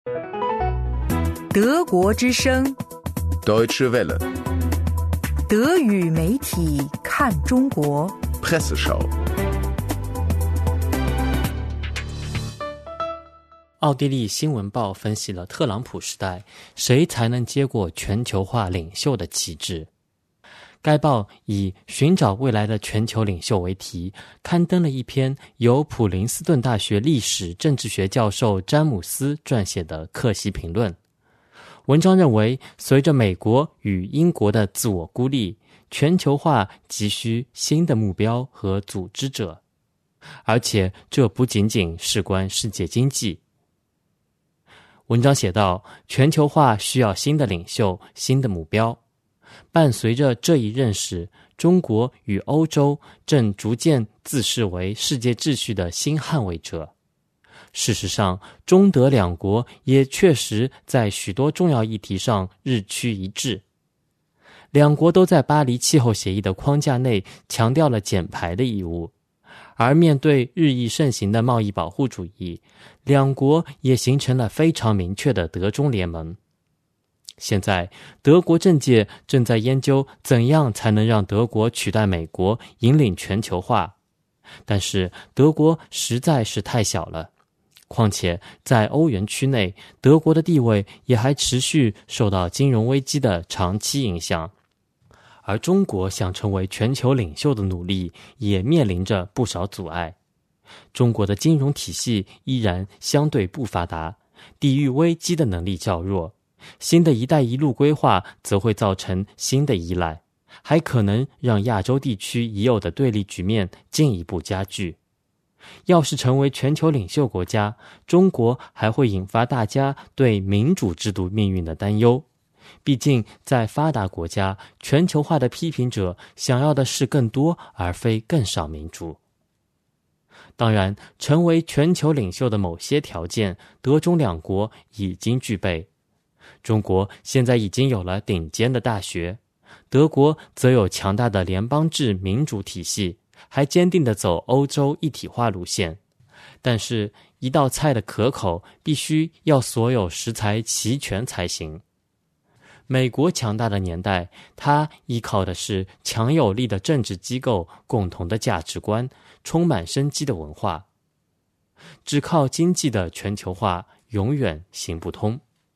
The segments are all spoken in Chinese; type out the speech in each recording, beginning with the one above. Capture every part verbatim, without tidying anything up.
德国之声 Deutsche Welle 德语媒体看中国 Presseschau。 奥地利新闻报分析了特朗普时代谁才能接过全球化领袖的旗帜。该报以寻找未来的全球领袖为题，刊登了一篇由普林斯顿大学历史政治学教授詹姆斯撰写的客席评论。文章认为，随着美国与英国的自我孤立，全球化急需新的目标和组织者，而且这不仅仅事关世界经济。文章写道，全球化需要新的领袖、新的目标。伴随着这一认识，中国与欧洲正逐渐自视为世界秩序的新捍卫者。事实上，中德两国也确实在许多重要议题上日趋一致。两国都在巴黎气候协议的框架内强调了减排的义务，而面对日益盛行的贸易保护主义，两国也形成了非常明确的德中联盟。现在，德国政界正在研究怎样才能让德国取代美国，引领全球化。但是，德国实在是太小了。况且，在欧元区内，德国的地位也还持续受到金融危机的长期影响。而中国想成为全球领袖的努力，也面临着不少阻碍。中国的金融体系依然相对不发达，抵御危机的能力较弱。新的一带一路规划则会造成新的依赖，还可能让亚洲地区已有的对立局面进一步加剧。要是成为全球领袖国家，中国还会引发大家对民主制度命运的担忧。毕竟在发达国家，全球化的批评者想要的是更多而非更少民主。当然，成为全球领袖的某些条件，德中两国已经具备。中国现在已经有了顶尖的大学，德国则有强大的联邦制民主体系，还坚定地走欧洲一体化路线。但是，一道菜的可口必须要所有食材齐全才行。美国强大的年代，它依靠的是强有力的政治机构、共同的价值观、充满生机的文化。只靠经济的全球化永远行不通。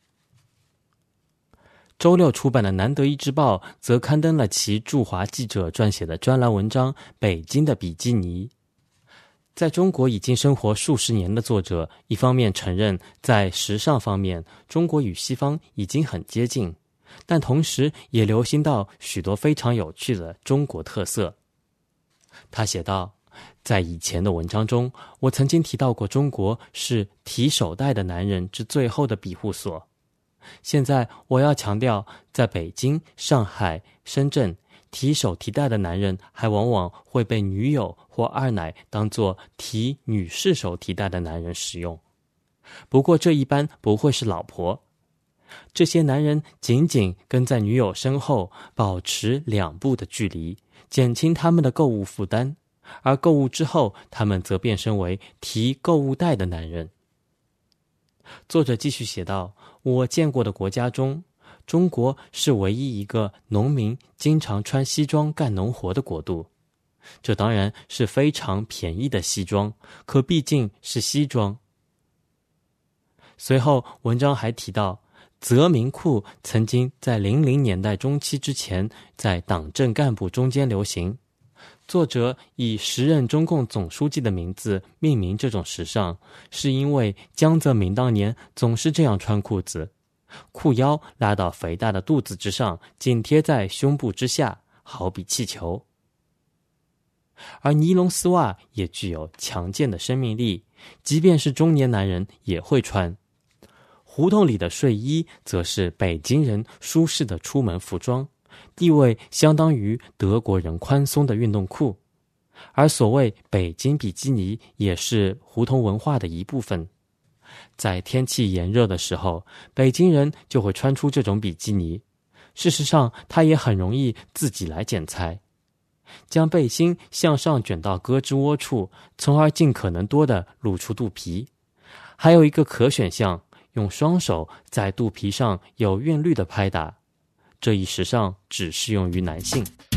周六出版的《南德意志报》则刊登了其驻华记者撰写的专栏文章《北京的比基尼》。在中国已经生活数十年的作者，一方面承认在时尚方面中国与西方已经很接近，但同时也留心到许多非常有趣的中国特色。他写道，在以前的文章中，我曾经提到过中国是提手袋的男人之最后的庇护所。现在我要强调，在北京、上海、深圳，提手提袋的男人还往往会被女友或二奶当作提女士手提袋的男人使用。不过这一般不会是老婆。这些男人紧紧跟在女友身后，保持两步的距离，减轻他们的购物负担，而购物之后，他们则变身为提购物袋的男人。作者继续写道，我见过的国家中，中国是唯一一个农民经常穿西装干农活的国度。这当然是非常便宜的西装，可毕竟是西装。随后文章还提到，泽民裤曾经在零零年代中期之前在党政干部中间流行。作者以时任中共总书记的名字命名这种时尚，是因为江泽民当年总是这样穿裤子，裤腰拉到肥大的肚子之上，紧贴在胸部之下，好比气球。而尼龙丝袜也具有强健的生命力，即便是中年男人也会穿。胡同里的睡衣则是北京人舒适的出门服装，地位相当于德国人宽松的运动裤。而所谓北京比基尼也是胡同文化的一部分。在天气炎热的时候，北京人就会穿出这种比基尼。事实上，它也很容易自己来剪裁，将背心向上卷到胳肢窝处，从而尽可能多地露出肚皮。还有一个可选项， 用双手在肚皮上有韵律的拍打，这一时尚只适用于男性。